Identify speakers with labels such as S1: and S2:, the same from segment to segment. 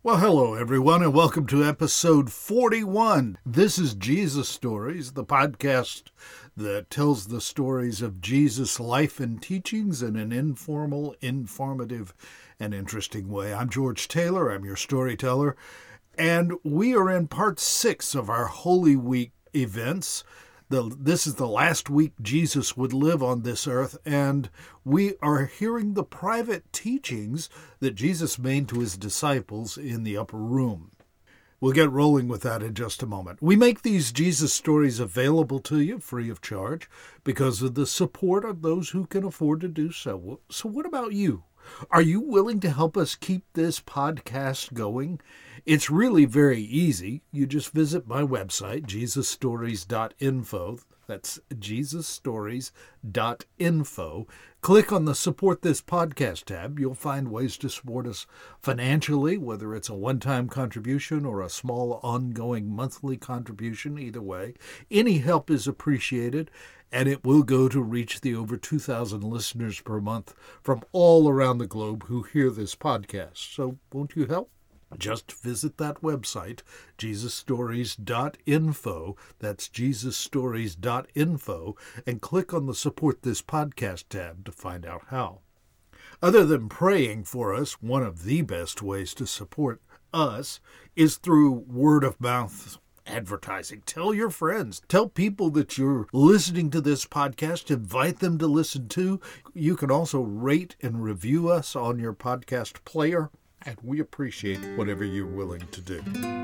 S1: Well, hello, everyone, and welcome to episode 41. This is Jesus Stories, the podcast that tells the stories of Jesus' life and teachings in an informal, informative, and interesting way. I'm George Taylor. I'm your storyteller, and we are in part 6 of our Holy Week events. This is the last week Jesus would live on this earth, and we are hearing the private teachings that Jesus made to his disciples in the upper room. We'll get rolling with that in just a moment. We make these Jesus stories available to you free of charge because of the support of those who can afford to do so. So what about you? Are you willing to help us keep this podcast going? It's really very easy. You just visit my website, jesusstories.info. That's jesusstories.info. Click on the Support This Podcast tab. You'll find ways to support us financially, whether it's a one-time contribution or a small ongoing monthly contribution. Either way, any help is appreciated, and it will go to reach the over 2,000 listeners per month from all around the globe who hear this podcast. So won't you help? Just visit that website, jesusstories.info. That's jesusstories.info, and click on the Support This Podcast tab to find out how. Other than praying for us, one of the best ways to support us is through word of mouth advertising. Tell your friends. Tell people that you're listening to this podcast. Invite them to listen too. You can also rate and review us on your podcast player, and we appreciate whatever you're willing to do.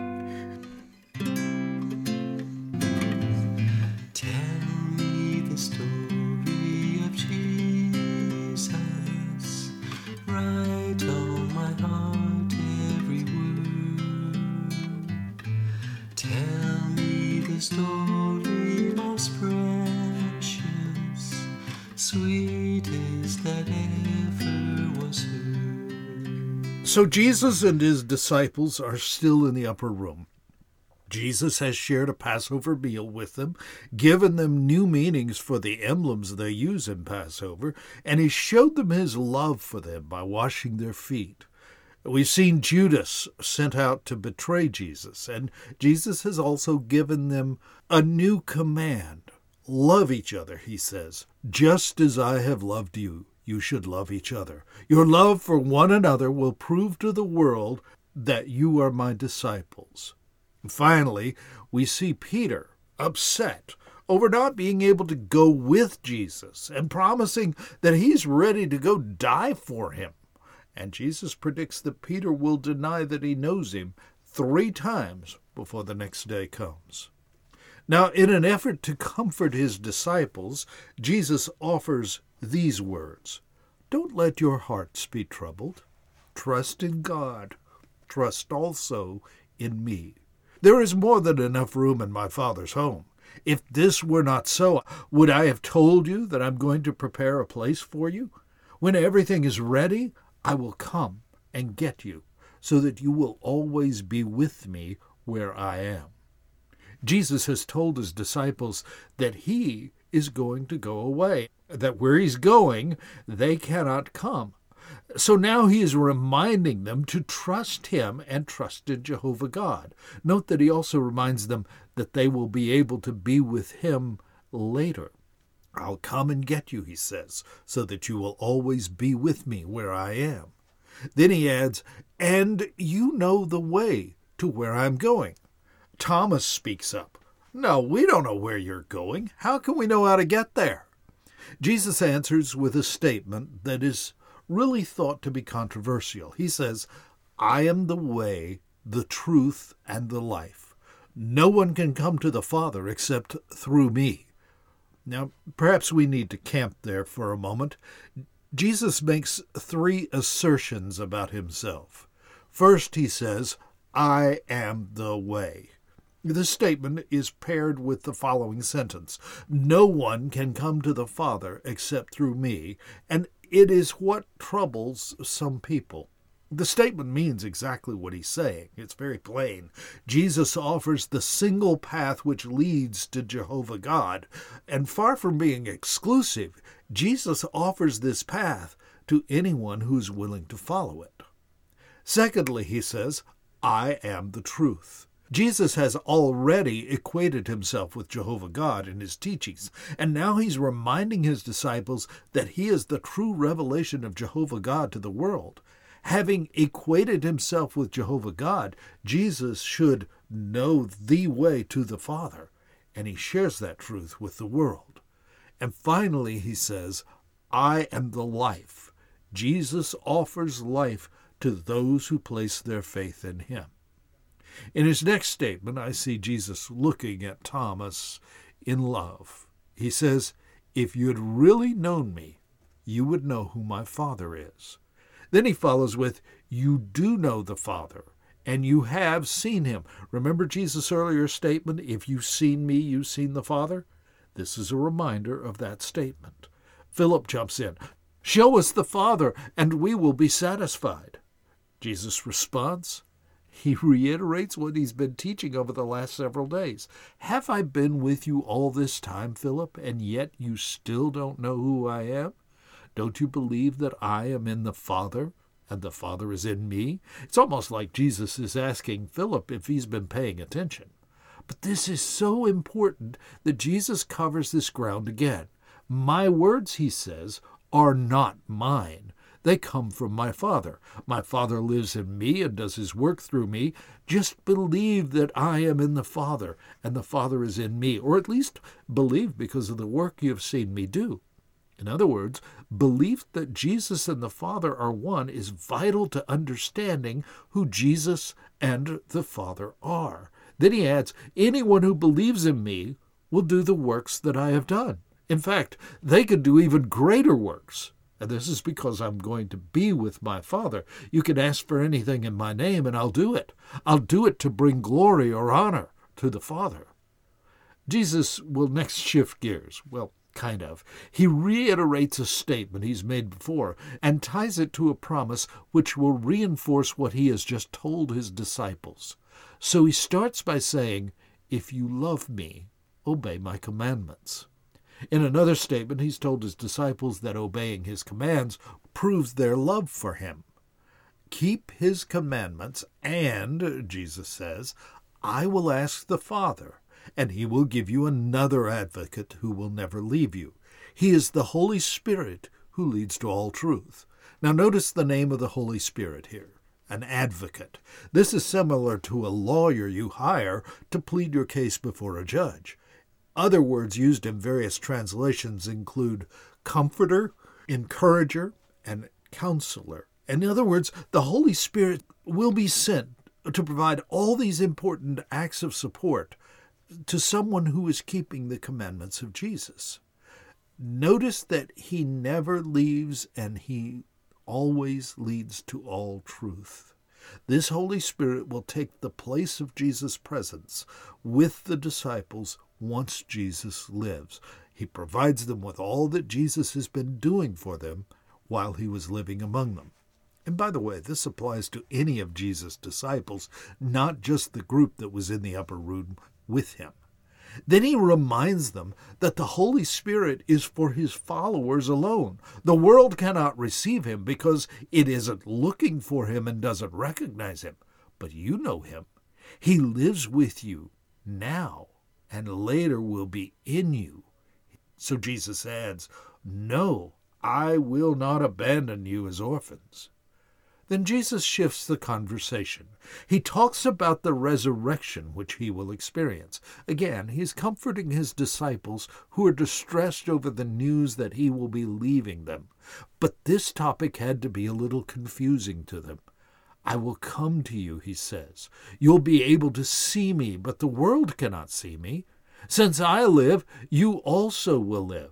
S2: Tell me the story of Jesus. Write on my heart every word. Tell me the story most precious, sweetest that ever was heard.
S1: So Jesus and his disciples are still in the upper room. Jesus has shared a Passover meal with them, given them new meanings for the emblems they use in Passover, and he showed them his love for them by washing their feet. We've seen Judas sent out to betray Jesus, and Jesus has also given them a new command. Love each other, he says, just as I have loved you. You should love each other. Your love for one another will prove to the world that you are my disciples. And finally, we see Peter upset over not being able to go with Jesus and promising that he's ready to go die for him. And Jesus predicts that Peter will deny that he knows him 3 times before the next day comes. Now, in an effort to comfort his disciples, Jesus offers these words: don't let your hearts be troubled. Trust in God. Trust also in me. There is more than enough room in my Father's home. If this were not so, would I have told you that I'm going to prepare a place for you? When everything is ready, I will come and get you, so that you will always be with me where I am. Jesus has told his disciples that he is going to go away, that where he's going, they cannot come. So now he is reminding them to trust him and trust in Jehovah God. Note that he also reminds them that they will be able to be with him later. I'll come and get you, he says, so that you will always be with me where I am. Then he adds, and you know the way to where I'm going. Thomas speaks up. No, we don't know where you're going. How can we know how to get there? Jesus answers with a statement that is really thought to be controversial. He says, I am the way, the truth, and the life. No one can come to the Father except through me. Now, perhaps we need to camp there for a moment. Jesus makes 3 assertions about himself. First, he says, I am the way. The statement is paired with the following sentence: no one can come to the Father except through me, and it is what troubles some people. The statement means exactly what he's saying. It's very plain. Jesus offers the single path which leads to Jehovah God, and far from being exclusive, Jesus offers this path to anyone who's willing to follow it. Secondly, he says, I am the truth. Jesus has already equated himself with Jehovah God in his teachings, and now he's reminding his disciples that he is the true revelation of Jehovah God to the world. Having equated himself with Jehovah God, Jesus should know the way to the Father, and he shares that truth with the world. And finally, he says, I am the life. Jesus offers life to those who place their faith in him. In his next statement, I see Jesus looking at Thomas in love. He says, if you had really known me, you would know who my Father is. Then he follows with, you do know the Father, and you have seen him. Remember Jesus' earlier statement, if you've seen me, you've seen the Father? This is a reminder of that statement. Philip jumps in, show us the Father, and we will be satisfied. Jesus' response? He reiterates what he's been teaching over the last several days. Have I been with you all this time, Philip, and yet you still don't know who I am? Don't you believe that I am in the Father, and the Father is in me? It's almost like Jesus is asking Philip if he's been paying attention. But this is so important that Jesus covers this ground again. My words, he says, are not mine. They come from my Father. My Father lives in me and does his work through me. Just believe that I am in the Father and the Father is in me, or at least believe because of the work you have seen me do. In other words, belief that Jesus and the Father are one is vital to understanding who Jesus and the Father are. Then he adds, anyone who believes in me will do the works that I have done. In fact, they could do even greater works. And this is because I'm going to be with my Father. You can ask for anything in my name, and I'll do it. I'll do it to bring glory or honor to the Father. Jesus will next shift gears. Well, kind of. He reiterates a statement he's made before and ties it to a promise which will reinforce what he has just told his disciples. So he starts by saying, if you love me, obey my commandments. In another statement, he's told his disciples that obeying his commands proves their love for him. Keep his commandments, and, Jesus says, I will ask the Father, and he will give you another advocate who will never leave you. He is the Holy Spirit who leads to all truth. Now notice the name of the Holy Spirit here, an advocate. This is similar to a lawyer you hire to plead your case before a judge. Other words used in various translations include comforter, encourager, and counselor. In other words, the Holy Spirit will be sent to provide all these important acts of support to someone who is keeping the commandments of Jesus. Notice that he never leaves and he always leads to all truth. This Holy Spirit will take the place of Jesus' presence with the disciples once Jesus lives. He provides them with all that Jesus has been doing for them while he was living among them. And by the way, this applies to any of Jesus' disciples, not just the group that was in the upper room with him. Then he reminds them that the Holy Spirit is for his followers alone. The world cannot receive him because it isn't looking for him and doesn't recognize him. But you know him. He lives with you now and later will be in you. So Jesus adds, no, I will not abandon you as orphans. Then Jesus shifts the conversation. He talks about the resurrection which he will experience. Again, he's comforting his disciples who are distressed over the news that he will be leaving them. But this topic had to be a little confusing to them. I will come to you, he says. You'll be able to see me, but the world cannot see me. Since I live, you also will live.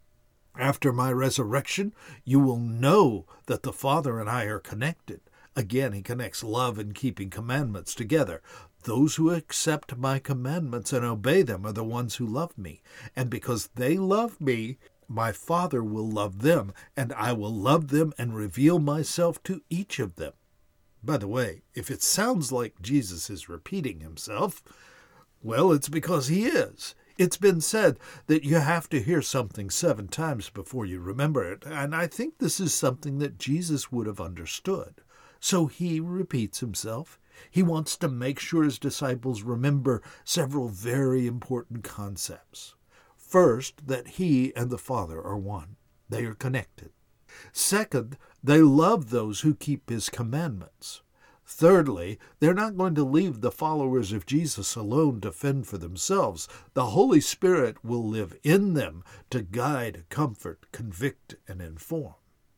S1: After my resurrection, you will know that the Father and I are connected. Again, he connects love and keeping commandments together. Those who accept my commandments and obey them are the ones who love me. And because they love me, my Father will love them, and I will love them and reveal myself to each of them. By the way, if it sounds like Jesus is repeating himself, well, it's because he is. It's been said that you have to hear something 7 times before you remember it, and I think this is something that Jesus would have understood. So he repeats himself. He wants to make sure his disciples remember several very important concepts. First, that he and the Father are one. They are connected. Second, they love those who keep his commandments. Thirdly, they're not going to leave the followers of Jesus alone to fend for themselves. The Holy Spirit will live in them to guide, comfort, convict, and inform.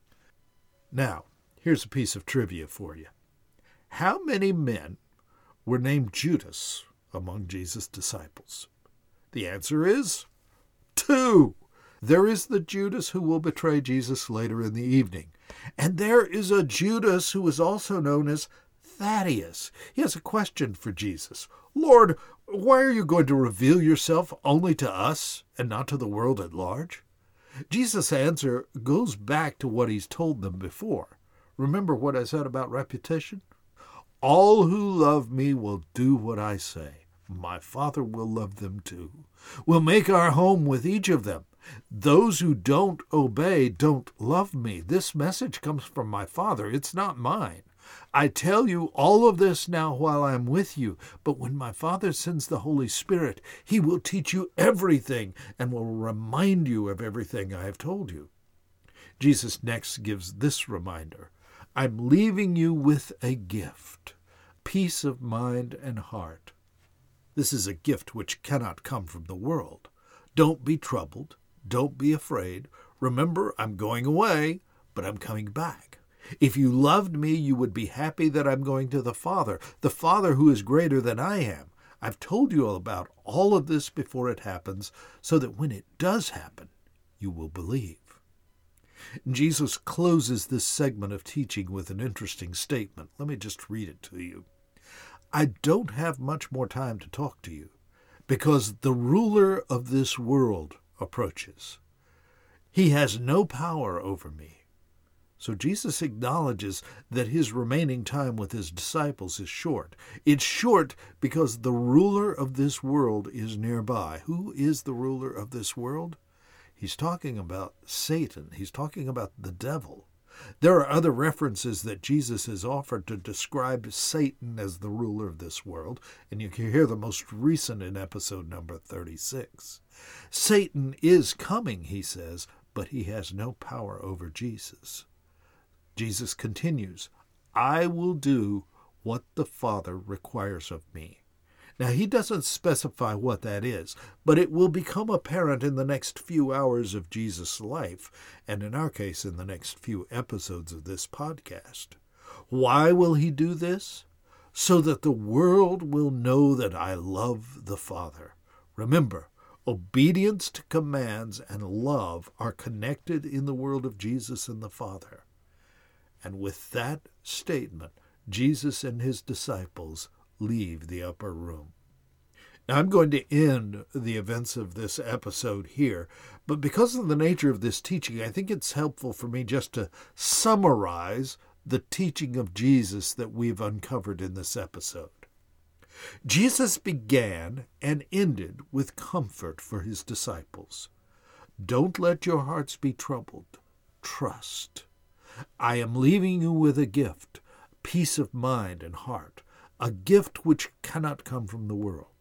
S1: Now, here's a piece of trivia for you. How many men were named Judas among Jesus' disciples? The answer is 2. There is the Judas who will betray Jesus later in the evening. And there is a Judas who is also known as Thaddeus. He has a question for Jesus. Lord, why are you going to reveal yourself only to us and not to the world at large? Jesus' answer goes back to what he's told them before. Remember what I said about repetition? All who love me will do what I say. My Father will love them too. We'll make our home with each of them. Those who don't obey don't love me. This message comes from my Father. It's not mine. I tell you all of this now while I am with you, but when my Father sends the Holy Spirit, he will teach you everything and will remind you of everything I have told you. Jesus next gives this reminder. I'm leaving you with a gift, peace of mind and heart. This is a gift which cannot come from the world. Don't be troubled. Don't be afraid. Remember, I'm going away, but I'm coming back. If you loved me, you would be happy that I'm going to the Father who is greater than I am. I've told you all about all of this before it happens, so that when it does happen, you will believe. Jesus closes this segment of teaching with an interesting statement. Let me just read it to you. I don't have much more time to talk to you, because the ruler of this world approaches. He has no power over me. So Jesus acknowledges that his remaining time with his disciples is short. It's short because the ruler of this world is nearby. Who is the ruler of this world? He's talking about Satan. He's talking about the devil. There are other references that Jesus has offered to describe Satan as the ruler of this world, and you can hear the most recent in episode number 36. Satan is coming, he says, but he has no power over Jesus. Jesus continues, I will do what the Father requires of me. Now, he doesn't specify what that is, but it will become apparent in the next few hours of Jesus' life, and in our case, in the next few episodes of this podcast. Why will he do this? So that the world will know that I love the Father. Remember, obedience to commands and love are connected in the world of Jesus and the Father. And with that statement, Jesus and his disciples leave the upper room. Now, I'm going to end the events of this episode here, but because of the nature of this teaching, I think it's helpful for me just to summarize the teaching of Jesus that we've uncovered in this episode. Jesus began and ended with comfort for his disciples. Don't let your hearts be troubled. Trust. I am leaving you with a gift, peace of mind and heart, a gift which cannot come from the world.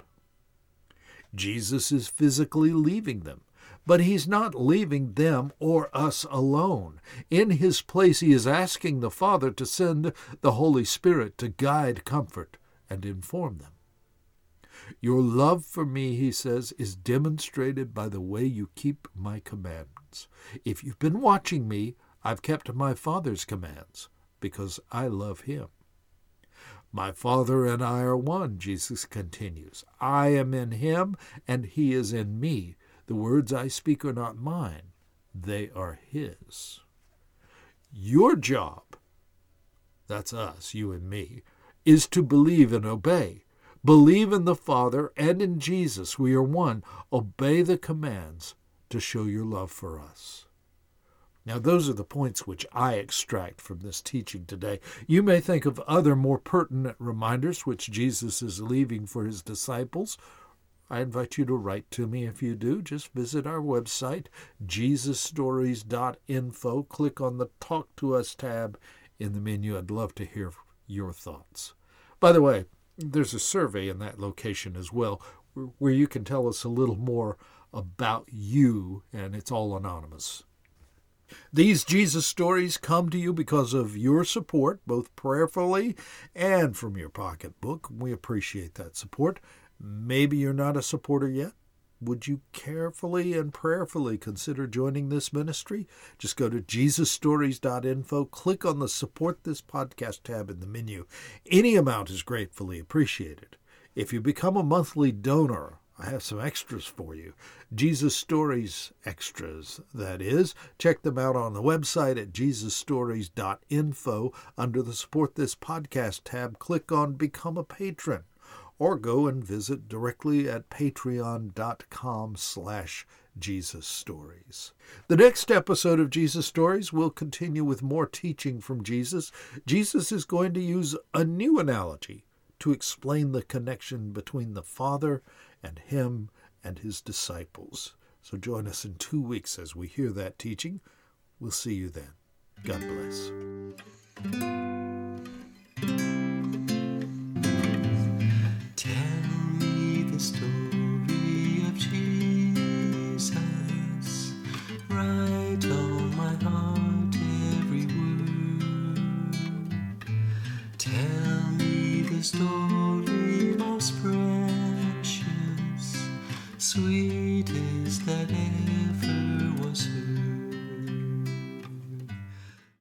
S1: Jesus is physically leaving them, but he's not leaving them or us alone. In his place, he is asking the Father to send the Holy Spirit to guide, comfort, and inform them. Your love for me, he says, is demonstrated by the way you keep my commandments. If you've been watching me, I've kept my Father's commands because I love him. My Father and I are one, Jesus continues. I am in him and he is in me. The words I speak are not mine. They are his. Your job, that's us, you and me, is to believe and obey. Believe in the Father and in Jesus. We are one. Obey the commands to show your love for us. Now, those are the points which I extract from this teaching today. You may think of other more pertinent reminders which Jesus is leaving for his disciples. I invite you to write to me if you do. Just visit our website, jesusstories.info. Click on the Talk to Us tab in the menu. I'd love to hear your thoughts. By the way, there's a survey in that location as well where you can tell us a little more about you, and it's all anonymous. These Jesus stories come to you because of your support, both prayerfully and from your pocketbook. We appreciate that support. Maybe you're not a supporter yet. Would you carefully and prayerfully consider joining this ministry? Just go to jesusstories.info, click on the Support This Podcast tab in the menu. Any amount is gratefully appreciated. If you become a monthly donor, I have some extras for you. Jesus Stories extras, that is. Check them out on the website at jesusstories.info. Under the Support This Podcast tab, click on Become a Patron, or go and visit directly at patreon.com/Jesus Stories. The next episode of Jesus Stories will continue with more teaching from Jesus. Jesus is going to use a new analogy to explain the connection between the Father and him and his disciples. So join us in 2 weeks as we hear that teaching. We'll see you then. God bless.
S2: Tell me the story of Jesus. Write on my heart every word. Tell me the story most precious, sweetest that ever was heard.